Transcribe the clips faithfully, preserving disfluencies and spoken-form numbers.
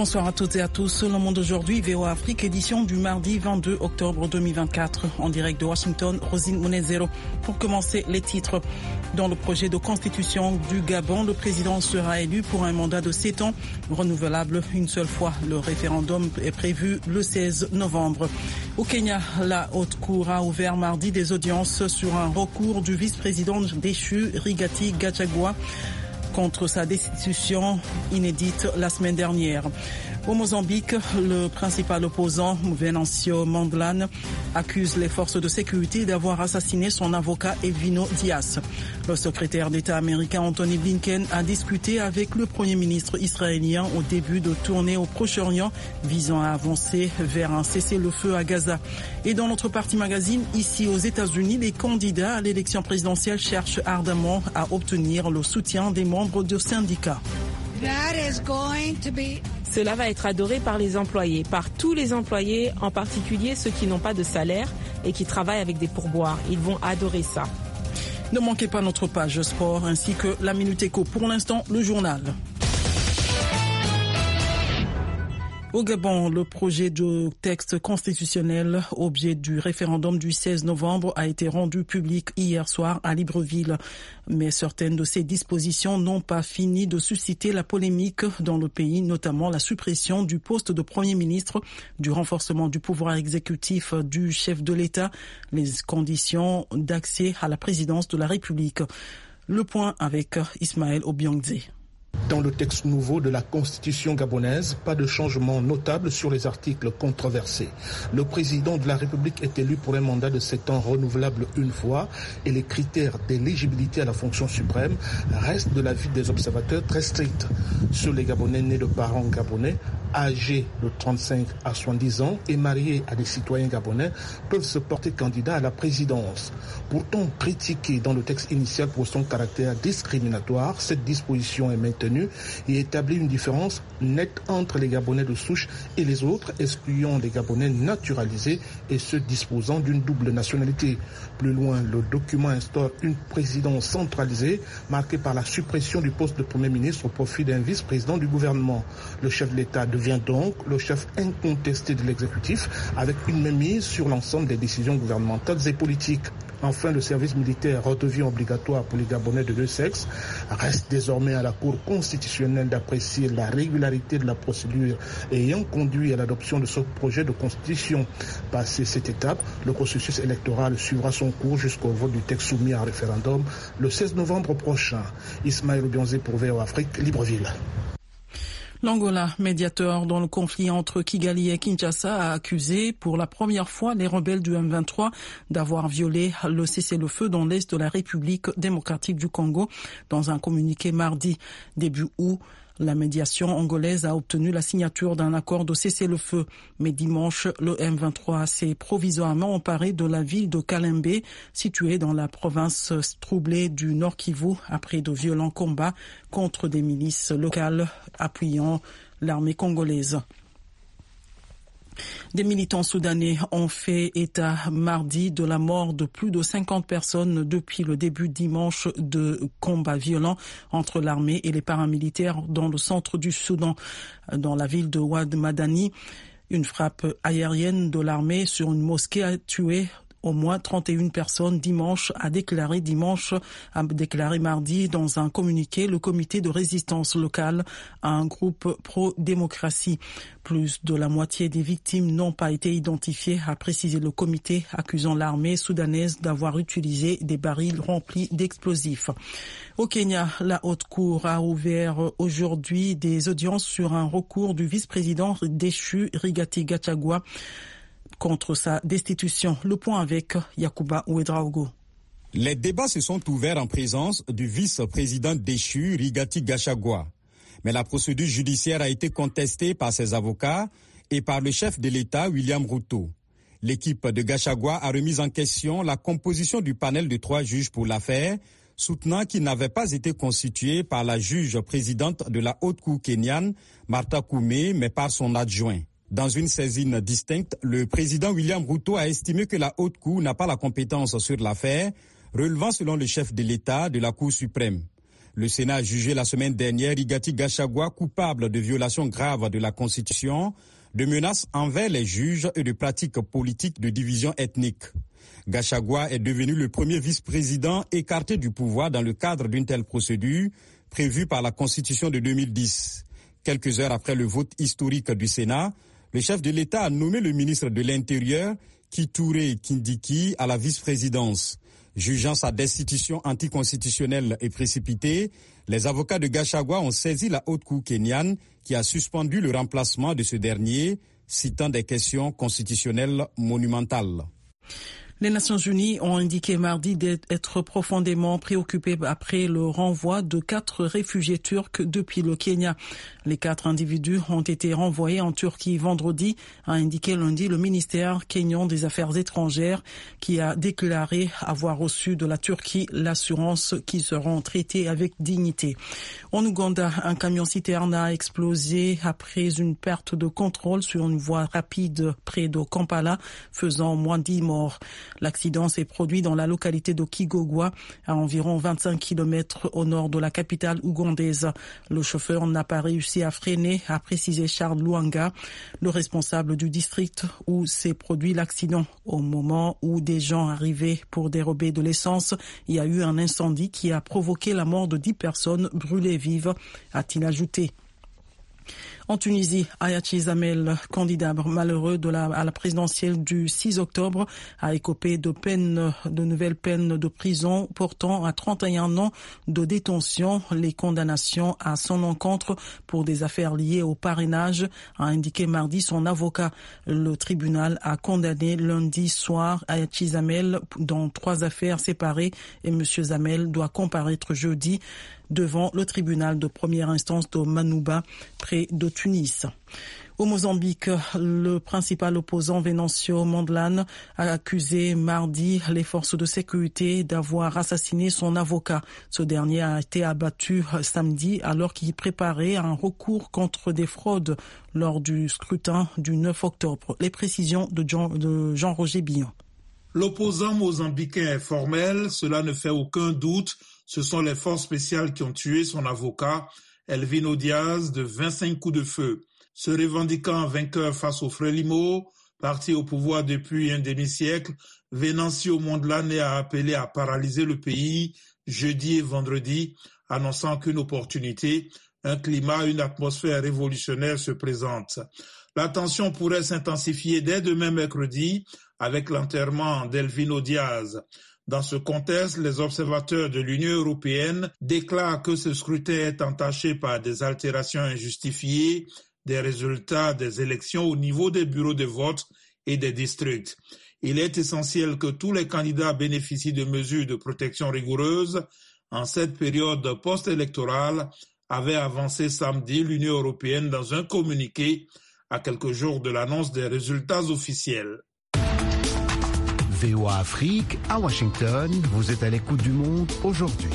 Bonsoir à toutes et à tous. Le Monde aujourd'hui, V O A Afrique, édition du mardi vingt-deux octobre deux mille vingt-quatre. En direct de Washington, Rosine Monezero. Pour commencer, les titres. Dans le projet de constitution du Gabon, le président sera élu pour un mandat de sept ans, renouvelable une seule fois. Le référendum est prévu le seize novembre. Au Kenya, la Haute Cour a ouvert mardi des audiences sur un recours du vice-président déchu Rigathi Gachagua contre sa destitution inédite la semaine dernière. Au Mozambique, le principal opposant, Venancio Mondlane, accuse les forces de sécurité d'avoir assassiné son avocat Elvino Dias. Le secrétaire d'État américain Anthony Blinken a discuté avec le Premier ministre israélien au début de tournée au Proche-Orient visant à avancer vers un cessez-le-feu à Gaza. Et dans notre partie magazine, ici aux États-Unis, les candidats à l'élection présidentielle cherchent ardemment à obtenir le soutien des membres de syndicats. That is going to be... Cela va être adoré par les employés, par tous les employés, en particulier ceux qui n'ont pas de salaire et qui travaillent avec des pourboires. Ils vont adorer ça. Ne manquez pas notre page sport ainsi que la Minute Éco. Pour l'instant, le journal. Au Gabon, le projet de texte constitutionnel, objet du référendum du seize novembre, a été rendu public hier soir à Libreville. Mais certaines de ces dispositions n'ont pas fini de susciter la polémique dans le pays, notamment la suppression du poste de Premier ministre, du renforcement du pouvoir exécutif du chef de l'État, les conditions d'accès à la présidence de la République. Le point avec Ismaël Obiangze. Dans le texte nouveau de la Constitution gabonaise, pas de changement notable sur les articles controversés. Le président de la République est élu pour un mandat de sept ans renouvelable une fois et les critères d'éligibilité à la fonction suprême restent de l'avis des observateurs très stricts. Sur les Gabonais nés de parents gabonais, âgés de trente-cinq à soixante-dix ans et mariés à des citoyens gabonais peuvent se porter candidats à la présidence. Pourtant critiquée dans le texte initial pour son caractère discriminatoire, cette disposition est maintenue et établit une différence nette entre les Gabonais de souche et les autres, excluant les Gabonais naturalisés et ceux disposant d'une double nationalité. Plus loin, le document instaure une présidence centralisée marquée par la suppression du poste de Premier ministre au profit d'un vice-président du gouvernement. Le chef de l'État devient donc le chef incontesté de l'exécutif avec une mainmise sur l'ensemble des décisions gouvernementales et politiques. Enfin, le service militaire redevient obligatoire pour les Gabonais de deux sexes. Reste désormais à la Cour constitutionnelle d'apprécier la régularité de la procédure ayant conduit à l'adoption de ce projet de constitution. Passé cette étape, le processus électoral suivra son cours jusqu'au vote du texte soumis à référendum le seize novembre prochain. Ismaël Obiangze pour V O A Afrique, Libreville. L'Angola, médiateur dans le conflit entre Kigali et Kinshasa, a accusé pour la première fois les rebelles du M vingt-trois d'avoir violé le cessez-le-feu dans l'est de la République démocratique du Congo. Dans un communiqué mardi début août, la médiation angolaise a obtenu la signature d'un accord de cessez-le-feu. Mais dimanche, le M vingt-trois s'est provisoirement emparé de la ville de Kalembe, située dans la province troublée du Nord Kivu, après de violents combats contre des milices locales appuyant l'armée congolaise. Des militants soudanais ont fait état mardi de la mort de plus de cinquante personnes depuis le début dimanche de combats violents entre l'armée et les paramilitaires dans le centre du Soudan, dans la ville de Ouad Madani. Une frappe aérienne de l'armée sur une mosquée a tué au moins trente et une personnes dimanche, a déclaré dimanche, a déclaré mardi dans un communiqué le comité de résistance locale à un groupe pro-démocratie. Plus de la moitié des victimes n'ont pas été identifiées, a précisé le comité, accusant l'armée soudanaise d'avoir utilisé des barils remplis d'explosifs. Au Kenya, la Haute Cour a ouvert aujourd'hui des audiences sur un recours du vice-président déchu Rigathi Gachagua contre sa destitution. Le point avec Yacouba Ouedraogo. Les débats se sont ouverts en présence du vice-président déchu Rigathi Gachagua. Mais la procédure judiciaire a été contestée par ses avocats et par le chef de l'État, William Ruto. L'équipe de Gachagua a remis en question la composition du panel de trois juges pour l'affaire, soutenant qu'il n'avait pas été constitué par la juge présidente de la Haute Cour kenyane, Martha Koome, mais par son adjoint. Dans une saisine distincte, le président William Ruto a estimé que la Haute Cour n'a pas la compétence sur l'affaire, relevant selon le chef de l'État de la Cour suprême. Le Sénat a jugé la semaine dernière Rigathi Gachagua coupable de violations graves de la Constitution, de menaces envers les juges et de pratiques politiques de division ethnique. Gachagua est devenu le premier vice-président écarté du pouvoir dans le cadre d'une telle procédure prévue par la Constitution de deux mille dix. Quelques heures après le vote historique du Sénat, le chef de l'État a nommé le ministre de l'Intérieur, Kithure Kindiki, à la vice-présidence. Jugeant sa destitution anticonstitutionnelle et précipitée, les avocats de Gachagua ont saisi la haute cour kenyane qui a suspendu le remplacement de ce dernier, citant des questions constitutionnelles monumentales. Les Nations Unies ont indiqué mardi d'être profondément préoccupées après le renvoi de quatre réfugiés turcs depuis le Kenya. Les quatre individus ont été renvoyés en Turquie vendredi, a indiqué lundi le ministère kényan des Affaires étrangères qui a déclaré avoir reçu de la Turquie l'assurance qu'ils seront traités avec dignité. En Ouganda, un camion-citerne a explosé après une perte de contrôle sur une voie rapide près de Kampala, faisant moins dix morts. L'accident s'est produit dans la localité de Kigogwa, à environ vingt-cinq kilomètres au nord de la capitale ougandaise. Le chauffeur n'a pas réussi à freiner, a précisé Charles Luanga, le responsable du district où s'est produit l'accident. Au moment où des gens arrivaient pour dérober de l'essence, il y a eu un incendie qui a provoqué la mort de dix personnes brûlées vives, a-t-il ajouté. En Tunisie, Ayachi Zamel, candidat malheureux de la, à la présidentielle du six octobre, a écopé de peines, de nouvelles peines de prison portant à trente et un ans de détention les condamnations à son encontre pour des affaires liées au parrainage, a indiqué mardi son avocat. Le tribunal a condamné lundi soir Ayachi Zamel dans trois affaires séparées et M. Zamel doit comparaître jeudi devant le tribunal de première instance de Manouba, près de Tunis. Au Mozambique, le principal opposant Venancio Mondlane a accusé mardi les forces de sécurité d'avoir assassiné son avocat. Ce dernier a été abattu samedi alors qu'il préparait un recours contre des fraudes lors du scrutin du neuf octobre. Les précisions de Jean, de Jean-Roger Billon. L'opposant mozambicain est formel, cela ne fait aucun doute. Ce sont les forces spéciales qui ont tué son avocat, Elvino Diaz, de vingt-cinq coups de feu. Se revendiquant vainqueur face au Frelimo, parti au pouvoir depuis un demi-siècle, Venancio Mondlane a appelé à paralyser le pays jeudi et vendredi, annonçant qu'une opportunité, un climat, une atmosphère révolutionnaire se présente. La tension pourrait s'intensifier dès demain mercredi avec l'enterrement d'Elvino Diaz. Dans ce contexte, les observateurs de l'Union européenne déclarent que ce scrutin est entaché par des altérations injustifiées des résultats des élections au niveau des bureaux de vote et des districts. Il est essentiel que tous les candidats bénéficient de mesures de protection rigoureuses. En cette période post-électorale, avait avancé samedi l'Union européenne dans un communiqué à quelques jours de l'annonce des résultats officiels. V O A Afrique, à Washington, vous êtes à l'écoute du monde aujourd'hui.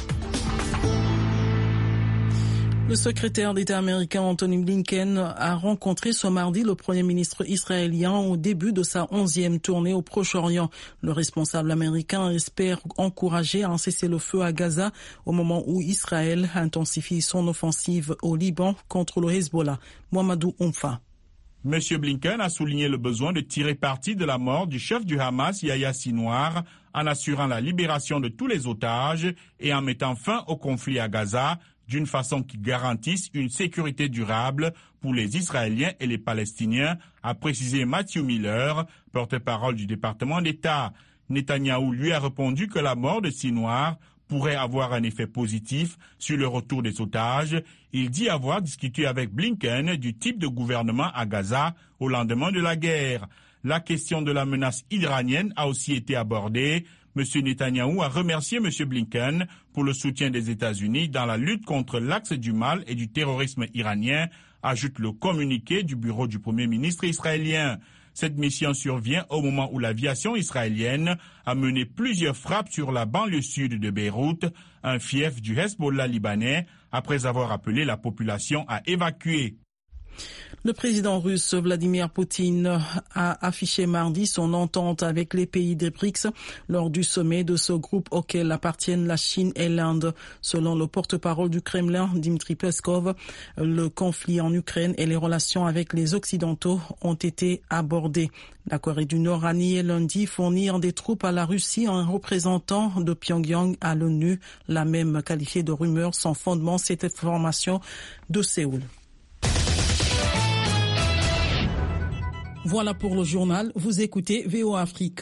Le secrétaire d'État américain Anthony Blinken a rencontré ce mardi le Premier ministre israélien au début de sa onzième tournée au Proche-Orient. Le responsable américain espère encourager un cessez-le-feu à Gaza au moment où Israël intensifie son offensive au Liban contre le Hezbollah. Mohamedou Oumfa. Monsieur Blinken a souligné le besoin de tirer parti de la mort du chef du Hamas, Yahya Sinwar, en assurant la libération de tous les otages et en mettant fin au conflit à Gaza d'une façon qui garantisse une sécurité durable pour les Israéliens et les Palestiniens, a précisé Matthew Miller, porte-parole du département d'État. Netanyahou lui a répondu que la mort de Sinwar pourrait avoir un effet positif sur le retour des otages. Il dit avoir discuté avec Blinken du type de gouvernement à Gaza au lendemain de la guerre. La question de la menace iranienne a aussi été abordée. M. Netanyahou a remercié M. Blinken pour le soutien des États-Unis dans la lutte contre l'axe du mal et du terrorisme iranien, ajoute le communiqué du bureau du Premier ministre israélien. Cette mission survient au moment où l'aviation israélienne a mené plusieurs frappes sur la banlieue sud de Beyrouth, un fief du Hezbollah libanais, après avoir appelé la population à évacuer. Le président russe Vladimir Poutine a affiché mardi son entente avec les pays des BRICS lors du sommet de ce groupe auquel appartiennent la Chine et l'Inde. Selon le porte-parole du Kremlin, Dmitry Peskov, le conflit en Ukraine et les relations avec les Occidentaux ont été abordés. La Corée du Nord a nié lundi fournir des troupes à la Russie. Un représentant de Pyongyang à l'ONU l'a même qualifié de rumeur sans fondement. Cette information de Séoul. Voilà pour le journal. Vous écoutez V O A Afrique.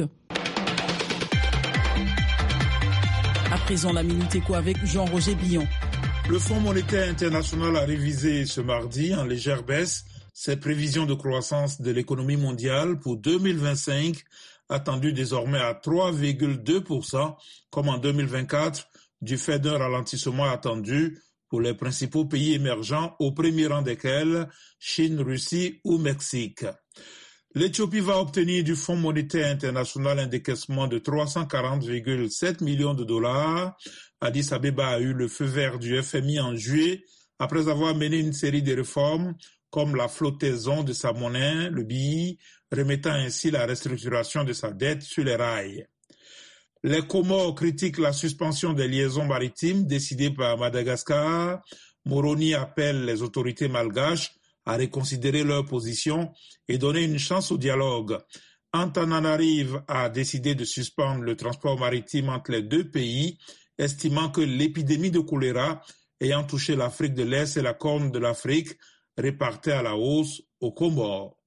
À présent, la Minute Éco avec Jean-Roger Billon. Le Fonds monétaire international a révisé ce mardi en légère baisse ses prévisions de croissance de l'économie mondiale pour deux mille vingt-cinq, attendues désormais à trois virgule deux pour cent comme en deux mille vingt-quatre, du fait d'un ralentissement attendu pour les principaux pays émergents, au premier rang desquels Chine, Russie ou Mexique. L'Éthiopie va obtenir du Fonds monétaire international un décaissement de trois cent quarante virgule sept millions de dollars. Addis Abeba a eu le feu vert du F M I en juillet après avoir mené une série de réformes comme la flottaison de sa monnaie, le B I, remettant ainsi la restructuration de sa dette sur les rails. Les Comores critiquent la suspension des liaisons maritimes décidée par Madagascar. Moroni appelle les autorités malgaches à reconsidérer leur position et donner une chance au dialogue. Antananarive a décidé de suspendre le transport maritime entre les deux pays, estimant que l'épidémie de choléra ayant touché l'Afrique de l'Est et la Corne de l'Afrique répartait à la hausse aux Comores.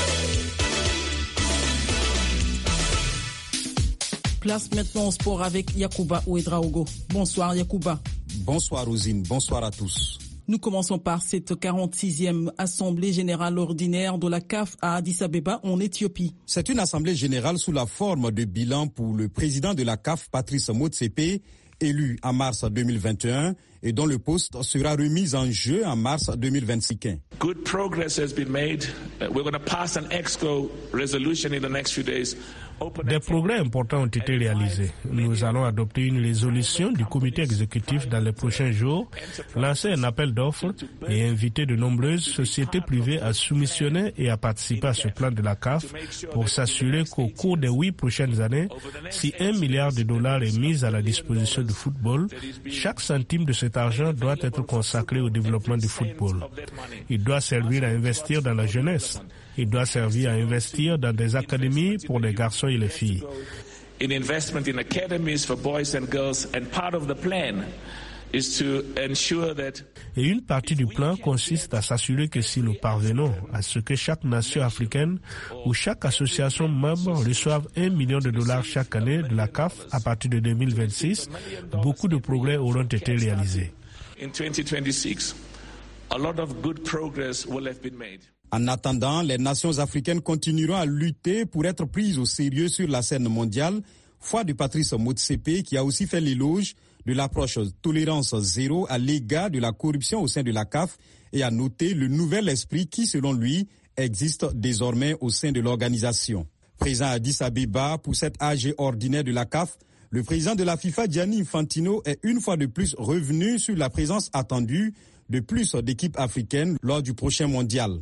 Place maintenant au sport avec Yacouba Ouedraogo. Bonsoir Yacouba. Bonsoir Rosine, bonsoir à tous. Nous commençons par cette quarante-sixième Assemblée générale ordinaire de la C A F à Addis Abeba en Éthiopie. C'est une assemblée générale sous la forme de bilan pour le président de la C A F, Patrice Motsepe, élu en mars deux mille vingt et un et dont le poste sera remis en jeu en mars deux mille vingt-cinq. Good progress has been made. We're going to pass an EXCO resolution in the next few days. Des progrès importants ont été réalisés. Nous allons adopter une résolution du comité exécutif dans les prochains jours, lancer un appel d'offres et inviter de nombreuses sociétés privées à soumissionner et à participer à ce plan de la C A F pour s'assurer qu'au cours des huit prochaines années, si un milliard de dollars est mis à la disposition du football, chaque centime de cet argent doit être consacré au développement du football. Il doit servir à investir dans la jeunesse. Il doit servir à investir dans des académies pour les garçons et les filles. In investment in academies for boys and girls, and part of the plan is to ensure that. Et une partie du plan consiste à s'assurer que si nous parvenons à ce que chaque nation africaine ou chaque association membre reçoive un million de dollars chaque année de la C A F à partir de deux mille vingt-six, beaucoup de progrès auront été réalisés. In twenty twenty-six, a lot of good progress will have been made. En attendant, les nations africaines continueront à lutter pour être prises au sérieux sur la scène mondiale, foi de Patrice Motsepe qui a aussi fait l'éloge de l'approche tolérance zéro à l'égard de la corruption au sein de la C A F et a noté le nouvel esprit qui, selon lui, existe désormais au sein de l'organisation. Présent à Addis Abeba pour cette A G ordinaire de la C A F, le président de la FIFA, Gianni Infantino, est une fois de plus revenu sur la présence attendue de plus d'équipes africaines lors du prochain mondial.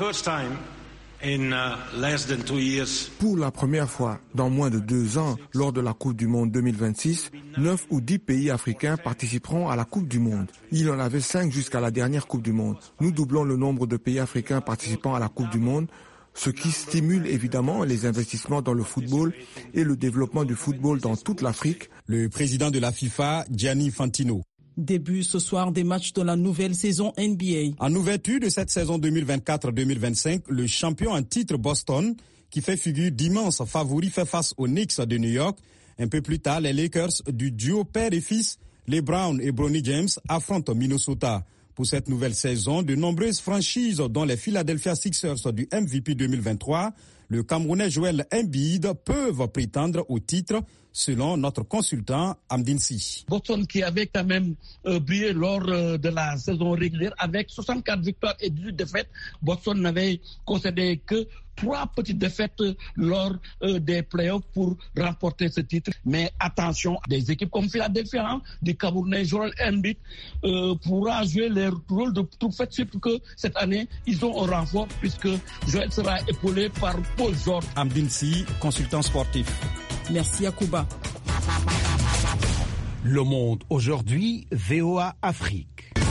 Pour la première fois dans moins de deux ans, lors de la Coupe du Monde deux mille vingt-six, neuf ou dix pays africains participeront à la Coupe du Monde. Il en avait cinq jusqu'à la dernière Coupe du Monde. Nous doublons le nombre de pays africains participant à la Coupe du Monde, ce qui stimule évidemment les investissements dans le football et le développement du football dans toute l'Afrique. Le président de la FIFA, Gianni Infantino. Début ce soir des matchs de la nouvelle saison N B A. En ouverture de cette saison deux mille vingt-quatre deux mille vingt-cinq, le champion en titre Boston, qui fait figure d'immenses favoris, fait face aux Knicks de New York. Un peu plus tard, les Lakers du duo père et fils, les Browns et Bronny James, affrontent Minnesota. Pour cette nouvelle saison, de nombreuses franchises, dont les Philadelphia Sixers du M V P deux mille vingt-trois, le Camerounais Joël Embiid peuvent prétendre au titre, selon notre consultant Amdine Sy. Boston qui avait quand même euh, brillé lors euh, de la saison régulière avec soixante-quatre victoires et dix-huit défaites. Boston n'avait concédé que trois petites défaites lors euh, des playoffs pour remporter ce titre. Mais attention, des équipes comme Philadelphia, hein, du Camerounais Joël Embiid euh, pourra jouer les rôles de tout fait, surtout que cette année, ils ont un renfort puisque Joël sera épaulé par Paul George. Amdine Sy, consultant sportif. Merci Akouba. Le Monde aujourd'hui, V O A Afrique.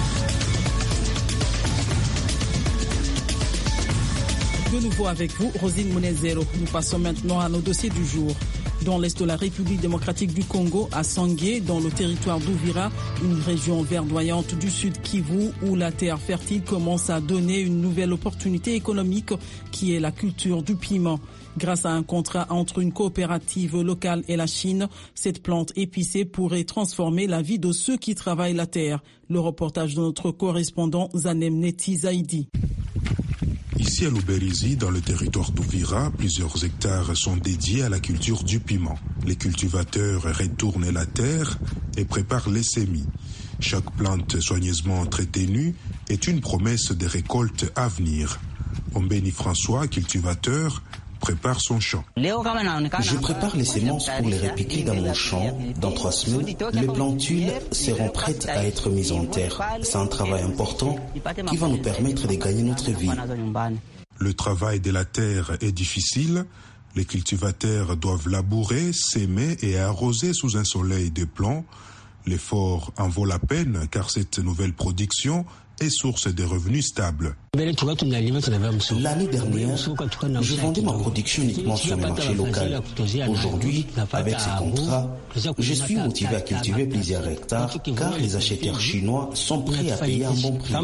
De nouveau avec vous, Rosine Munezero. Nous passons maintenant à nos dossiers du jour. Dans l'est de la République démocratique du Congo, à Sangué, dans le territoire d'Ouvira, une région verdoyante du sud Kivu, où la terre fertile commence à donner une nouvelle opportunité économique qui est la culture du piment. Grâce à un contrat entre une coopérative locale et la Chine, cette plante épicée pourrait transformer la vie de ceux qui travaillent la terre. Le reportage de notre correspondant Zanem Neti Zaidi. Ici à Luberizi, dans le territoire d'Ouvira, plusieurs hectares sont dédiés à la culture du piment. Les cultivateurs retournent la terre et préparent les semis. Chaque plante soigneusement entretenue est une promesse de récolte à venir. Ombeni François, cultivateur, prépare son champ. Je prépare les semences pour les répiquer dans mon champ. Dans trois semaines, les plantules seront prêtes à être mises en terre. C'est un travail important qui va nous permettre de gagner notre vie. Le travail de la terre est difficile. Les cultivateurs doivent labourer, s'aimer et arroser sous un soleil de plomb. L'effort en vaut la peine car cette nouvelle production est source de revenus stables. L'année dernière, je vendais ma production uniquement sur le marché local. Aujourd'hui, avec ce contrat, je suis motivé à cultiver plusieurs hectares car les acheteurs chinois sont prêts à payer un bon prix.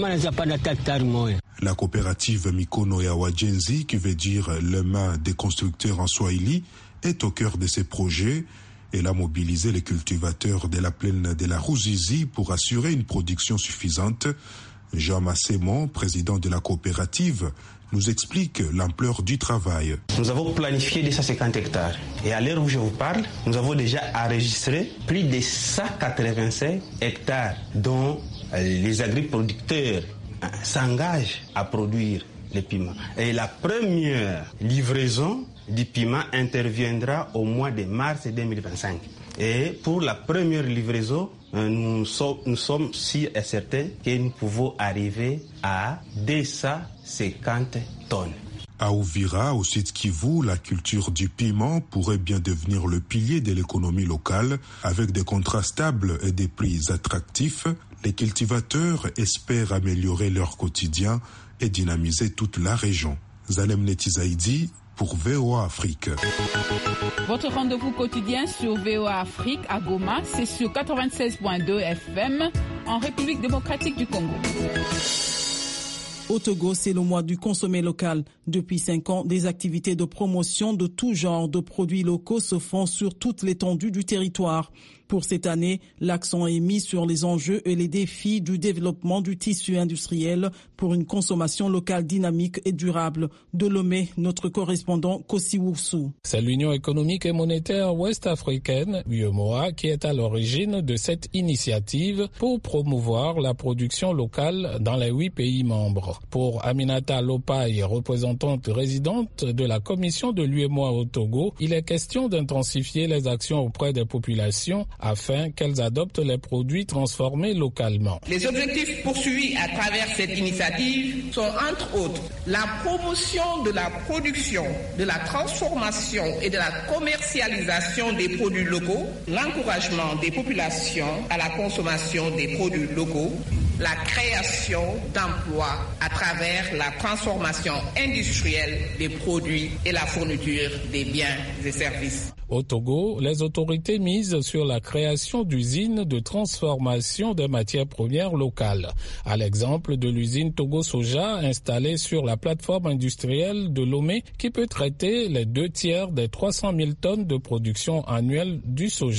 La coopérative Mikono ya Wajenzi, qui veut dire le main des constructeurs en Swahili, est au cœur de ces projets. Elle a mobilisé les cultivateurs de la plaine de la Ruzizi pour assurer une production suffisante. Jean Massémon, président de la coopérative, nous explique l'ampleur du travail. Nous avons planifié deux cent cinquante hectares et à l'heure où je vous parle, nous avons déjà enregistré plus de cent quatre-vingt-cinq hectares dont les agriculteurs s'engagent à produire les piments. Et la première livraison du piment interviendra au mois de mars deux mille vingt-cinq. Et pour la première livraison, nous sommes, nous sommes sûrs et certains que nous pouvons arriver à deux cent cinquante tonnes. À Ouvira, au sud Kivu, la culture du piment pourrait bien devenir le pilier de l'économie locale. Avec des contrats stables et des prix attractifs, les cultivateurs espèrent améliorer leur quotidien et dynamiser toute la région. Zalem Netizaidi pour V O A Afrique. Votre rendez-vous quotidien sur V O A Afrique à Goma, c'est sur quatre-vingt-seize point deux F M en République démocratique du Congo. Au Togo, c'est le mois du consommé local. Depuis cinq ans, des activités de promotion de tout genre de produits locaux se font sur toute l'étendue du territoire. Pour cette année, l'accent est mis sur les enjeux et les défis du développement du tissu industriel pour une consommation locale dynamique et durable. De Lomé, notre correspondant Kossi Woussou. C'est l'Union économique et monétaire ouest-africaine, U E M O A, qui est à l'origine de cette initiative pour promouvoir la production locale dans les huit pays membres. Pour Aminata Lopaye, représentante résidente de la commission de l'U E M O A au Togo, il est question d'intensifier les actions auprès des populations afin qu'elles adoptent les produits transformés localement. Les objectifs poursuivis à travers cette initiative sont entre autres la promotion de la production, de la transformation et de la commercialisation des produits locaux, l'encouragement des populations à la consommation des produits locaux, la création d'emplois à travers la transformation industrielle des produits et la fourniture des biens et services. Au Togo, les autorités misent sur la création d'usines de transformation des matières premières locales. À l'exemple de l'usine Togo Soja installée sur la plateforme industrielle de Lomé qui peut traiter les deux tiers des trois cent mille tonnes de production annuelle du soja.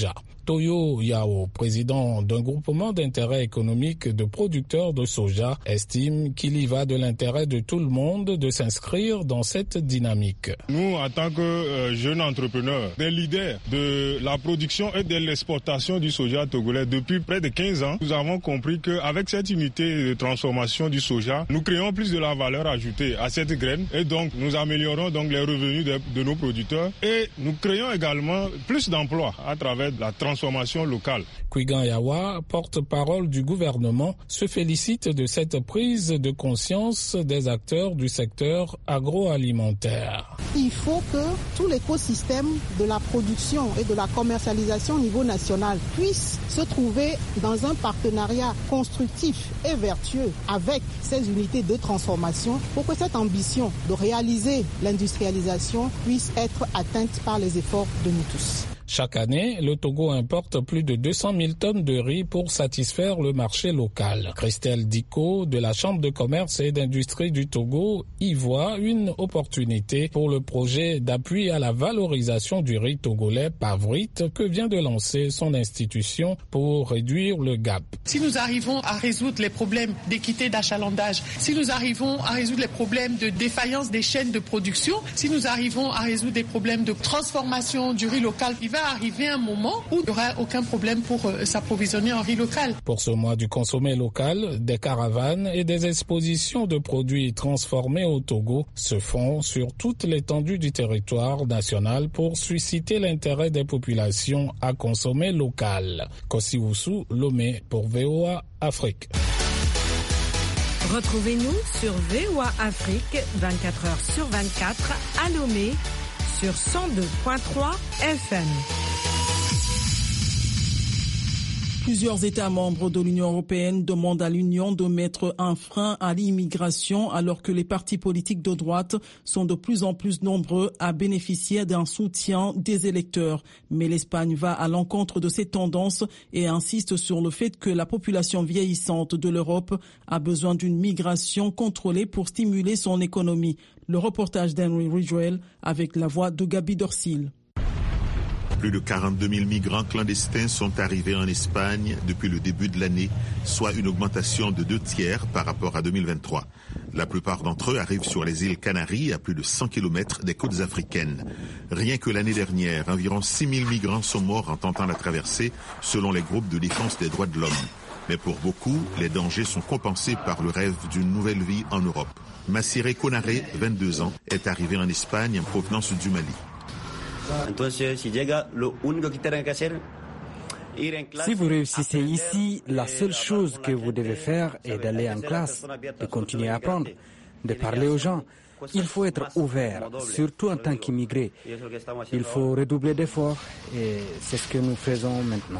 Toyo Yao, président d'un groupement d'intérêt économique de producteurs de soja, estime qu'il y va de l'intérêt de tout le monde de s'inscrire dans cette dynamique. Nous, en tant que euh, jeunes entrepreneurs, des leaders de la production et de l'exportation du soja togolais depuis près de quinze ans, nous avons compris qu'avec cette unité de transformation du soja, nous créons plus de la valeur ajoutée à cette graine et donc nous améliorons donc les revenus de, de nos producteurs et nous créons également plus d'emplois à travers la transformation locale. Kwigan Yawa, porte-parole du gouvernement, se félicite de cette prise de conscience des acteurs du secteur agroalimentaire. Il faut que tout l'écosystème de la production et de la commercialisation au niveau national puisse se trouver dans un partenariat constructif et vertueux avec ces unités de transformation pour que cette ambition de réaliser l'industrialisation puisse être atteinte par les efforts de nous tous. Chaque année, le Togo importe plus de deux cent mille tonnes de riz pour satisfaire le marché local. Christelle Diko, de la Chambre de commerce et d'industrie du Togo, y voit une opportunité pour le projet d'appui à la valorisation du riz togolais Pavrit que vient de lancer son institution pour réduire le gap. Si nous arrivons à résoudre les problèmes d'équité d'achalandage, si nous arrivons à résoudre les problèmes de défaillance des chaînes de production, si nous arrivons à résoudre des problèmes de transformation du riz local, il va arriver un moment où il n'y aura aucun problème pour euh, s'approvisionner en riz local. Pour ce mois du consommé local, des caravanes et des expositions de produits transformés au Togo se font sur toute l'étendue du territoire national pour susciter l'intérêt des populations à consommer local. Kosiwusu, Lomé pour V O A Afrique. Retrouvez-nous sur V O A Afrique vingt-quatre heures sur vingt-quatre à Lomé sur cent deux virgule trois F M. Plusieurs États membres de l'Union européenne demandent à l'Union de mettre un frein à l'immigration alors que les partis politiques de droite sont de plus en plus nombreux à bénéficier d'un soutien des électeurs. Mais l'Espagne va à l'encontre de ces tendances et insiste sur le fait que la population vieillissante de l'Europe a besoin d'une migration contrôlée pour stimuler son économie. Le reportage d'Henry Ridgwell avec la voix de Gabi Dorsil. Plus de quarante-deux mille migrants clandestins sont arrivés en Espagne depuis le début de l'année, soit une augmentation de deux tiers par rapport à deux mille vingt-trois. La plupart d'entre eux arrivent sur les îles Canaries, à plus de cent kilomètres des côtes africaines. Rien que l'année dernière, environ six mille migrants sont morts en tentant la traversée, selon les groupes de défense des droits de l'homme. Mais pour beaucoup, les dangers sont compensés par le rêve d'une nouvelle vie en Europe. Massiré Konaré, vingt-deux ans, est arrivé en Espagne en provenance du Mali. Si vous réussissez ici, la seule chose que vous devez faire est d'aller en classe, de continuer à apprendre, de parler aux gens. Il faut être ouvert, surtout en tant qu'immigré. Il faut redoubler d'efforts et c'est ce que nous faisons maintenant.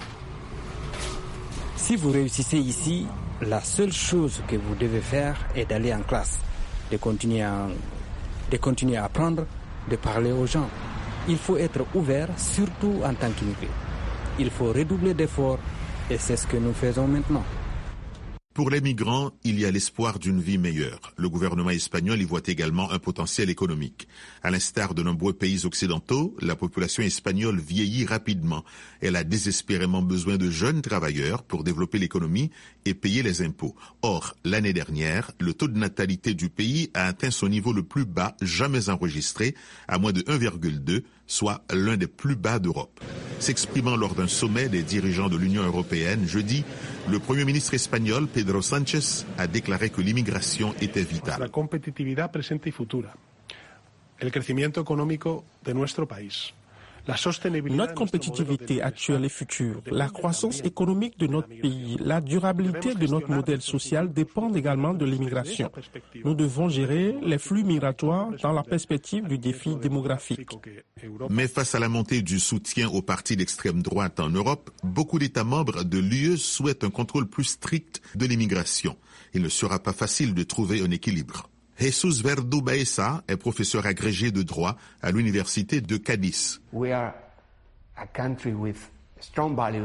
Si vous réussissez ici, la seule chose que vous devez faire est d'aller en classe, de continuer à, de continuer à apprendre, de parler aux gens. Il faut être ouvert, surtout en tant qu'immigré. Il faut redoubler d'efforts et c'est ce que nous faisons maintenant. Pour les migrants, il y a l'espoir d'une vie meilleure. Le gouvernement espagnol y voit également un potentiel économique. À l'instar de nombreux pays occidentaux, la population espagnole vieillit rapidement. Elle a désespérément besoin de jeunes travailleurs pour développer l'économie et payer les impôts. Or, l'année dernière, le taux de natalité du pays a atteint son niveau le plus bas jamais enregistré, à moins de un virgule deux, soit l'un des plus bas d'Europe. S'exprimant lors d'un sommet des dirigeants de l'Union européenne jeudi, le Premier ministre espagnol Pedro Sánchez a déclaré que l'immigration était vitale. La competitividad presente y futura, el crecimiento económico de nuestro país. Notre compétitivité actuelle et future, la croissance économique de notre pays, la durabilité de notre modèle social dépendent également de l'immigration. Nous devons gérer les flux migratoires dans la perspective du défi démographique. Mais face à la montée du soutien aux partis d'extrême droite en Europe, beaucoup d'États membres de l'U E souhaitent un contrôle plus strict de l'immigration. Il ne sera pas facile de trouver un équilibre. Jesus Verdu Baeza est professeur agrégé de droit à l'université de Cadiz. We are a country with strong values.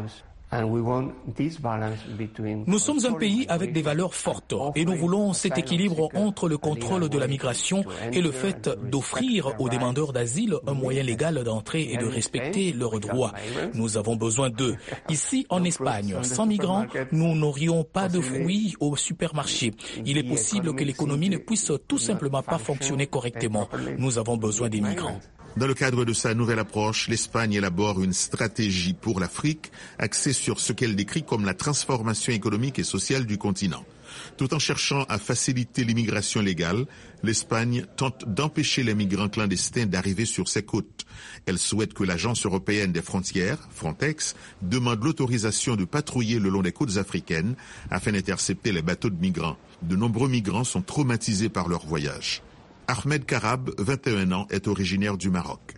Nous sommes un pays avec des valeurs fortes et nous voulons cet équilibre entre le contrôle de la migration et le fait d'offrir aux demandeurs d'asile un moyen légal d'entrer et de respecter leurs droits. Nous avons besoin d'eux. Ici, en Espagne, sans migrants, nous n'aurions pas de fruits au supermarché. Il est possible que l'économie ne puisse tout simplement pas fonctionner correctement. Nous avons besoin des migrants. Dans le cadre de sa nouvelle approche, l'Espagne élabore une stratégie pour l'Afrique axée sur ce qu'elle décrit comme la transformation économique et sociale du continent. Tout en cherchant à faciliter l'immigration légale, l'Espagne tente d'empêcher les migrants clandestins d'arriver sur ses côtes. Elle souhaite que l'Agence européenne des frontières, Frontex, demande l'autorisation de patrouiller le long des côtes africaines afin d'intercepter les bateaux de migrants. De nombreux migrants sont traumatisés par leur voyage. Ahmed Karab, vingt et un ans, est originaire du Maroc.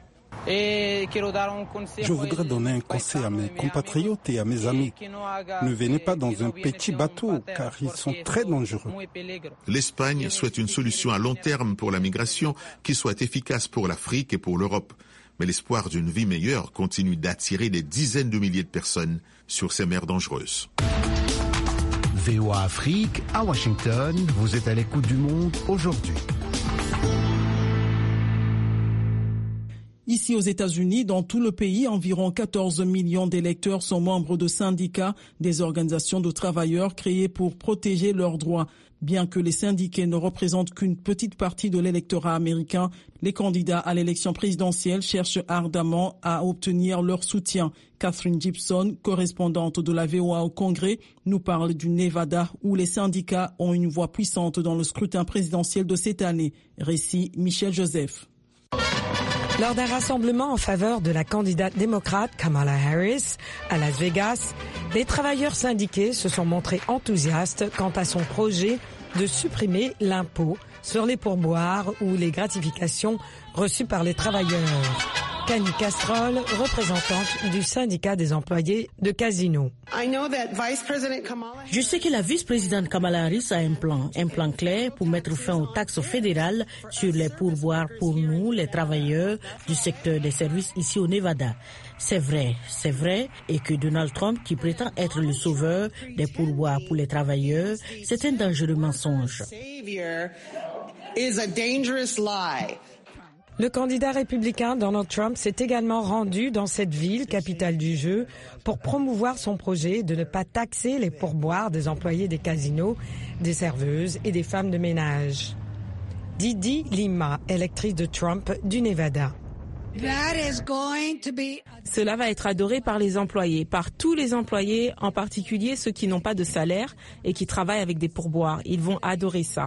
Je voudrais donner un conseil à mes compatriotes et à mes amis. Ne venez pas dans un petit bateau, car ils sont très dangereux. L'Espagne souhaite une solution à long terme pour la migration qui soit efficace pour l'Afrique et pour l'Europe. Mais l'espoir d'une vie meilleure continue d'attirer des dizaines de milliers de personnes sur ces mers dangereuses. V O A Afrique, à Washington, vous êtes à l'écoute du monde aujourd'hui. Ici aux États-Unis, dans tout le pays, environ quatorze millions d'électeurs sont membres de syndicats, des organisations de travailleurs créées pour protéger leurs droits. Bien que les syndiqués ne représentent qu'une petite partie de l'électorat américain, les candidats à l'élection présidentielle cherchent ardemment à obtenir leur soutien. Catherine Gibson, correspondante de la V O A au Congrès, nous parle du Nevada où les syndicats ont une voix puissante dans le scrutin présidentiel de cette année. Récit Michel Joseph. Lors d'un rassemblement en faveur de la candidate démocrate Kamala Harris à Las Vegas, les travailleurs syndiqués se sont montrés enthousiastes quant à son projet de supprimer l'impôt sur les pourboires ou les gratifications reçues par les travailleurs. Kani Castrol, représentante du syndicat des employés de casinos. Je sais que la vice-présidente Kamala Harris a un plan, un plan clair pour mettre fin aux taxes fédérales sur les pourboires pour nous, les travailleurs du secteur des services ici au Nevada. C'est vrai, c'est vrai, et que Donald Trump, qui prétend être le sauveur des pourboires pour les travailleurs, c'est un dangereux mensonge. Le candidat républicain Donald Trump s'est également rendu dans cette ville, capitale du jeu, pour promouvoir son projet de ne pas taxer les pourboires des employés des casinos, des serveuses et des femmes de ménage. Didi Lima, électrice de Trump du Nevada. Cela va être adoré par les employés, par tous les employés, en particulier ceux qui n'ont pas de salaire et qui travaillent avec des pourboires. Ils vont adorer ça.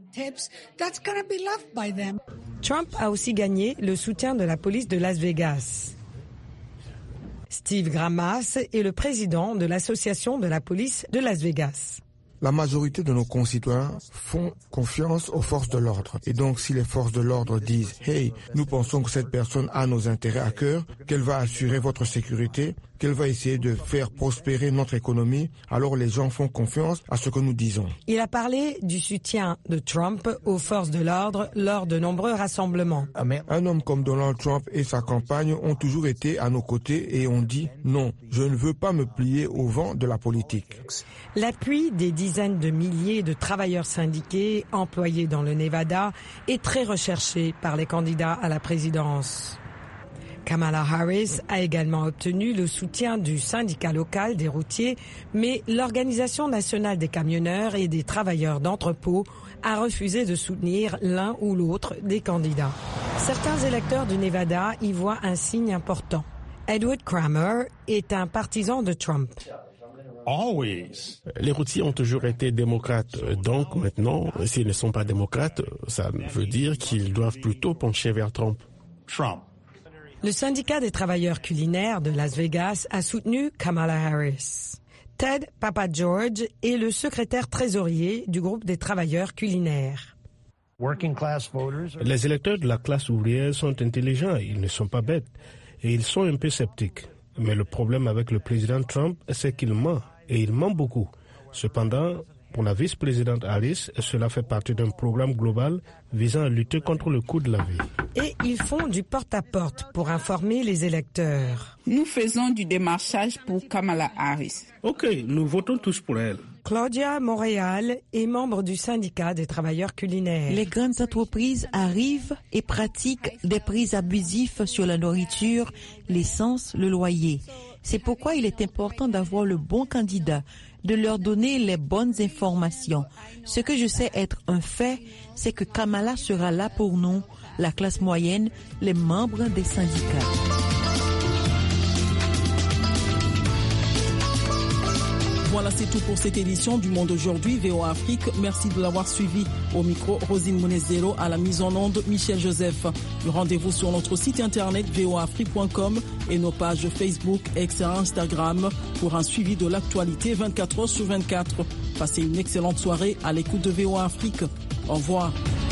Trump a aussi gagné le soutien de la police de Las Vegas. Steve Grammas est le président de l'association de la police de Las Vegas. La majorité de nos concitoyens font confiance aux forces de l'ordre. Et donc, si les forces de l'ordre disent « Hey, nous pensons que cette personne a nos intérêts à cœur, qu'elle va assurer votre sécurité, qu'elle va essayer de faire prospérer notre économie », alors les gens font confiance à ce que nous disons. Il a parlé du soutien de Trump aux forces de l'ordre lors de nombreux rassemblements. Un homme comme Donald Trump et sa campagne ont toujours été à nos côtés et ont dit « Non, je ne veux pas me plier au vent de la politique ». L'appui des dizaines de milliers de travailleurs syndiqués employés dans le Nevada est très recherché par les candidats à la présidence. Kamala Harris a également obtenu le soutien du syndicat local des routiers, mais l'Organisation nationale des camionneurs et des travailleurs d'entrepôt a refusé de soutenir l'un ou l'autre des candidats. Certains électeurs du Nevada y voient un signe important. Edward Kramer est un partisan de Trump. Les routiers ont toujours été démocrates. Donc maintenant, s'ils ne sont pas démocrates, ça veut dire qu'ils doivent plutôt pencher vers Trump. Trump. Le syndicat des travailleurs culinaires de Las Vegas a soutenu Kamala Harris. Ted Papageorge est le secrétaire trésorier du groupe des travailleurs culinaires. Les électeurs de la classe ouvrière sont intelligents, ils ne sont pas bêtes et ils sont un peu sceptiques. Mais le problème avec le président Trump, c'est qu'il ment, et il ment beaucoup. Cependant, Pour la vice-présidente Harris, cela fait partie d'un programme global visant à lutter contre le coût de la vie. Et ils font du porte-à-porte pour informer les électeurs. Nous faisons du démarchage pour Kamala Harris. Ok, nous votons tous pour elle. Claudia Montréal est membre du syndicat des travailleurs culinaires. Les grandes entreprises arrivent et pratiquent des prix abusifs sur la nourriture, l'essence, le loyer. C'est pourquoi il est important d'avoir le bon candidat, de leur donner les bonnes informations. Ce que je sais être un fait, c'est que Kamala sera là pour nous, la classe moyenne, les membres des syndicats. Voilà, c'est tout pour cette édition du Monde aujourd'hui, V O A Afrique. Merci de l'avoir suivi. Au micro, Rosine Monezero, à la mise en onde, Michel Joseph. Rendez-vous sur notre site internet v o a afrique point com et nos pages Facebook, X et Instagram pour un suivi de l'actualité vingt-quatre heures sur vingt-quatre. Passez une excellente soirée à l'écoute de V O A Afrique. Au revoir.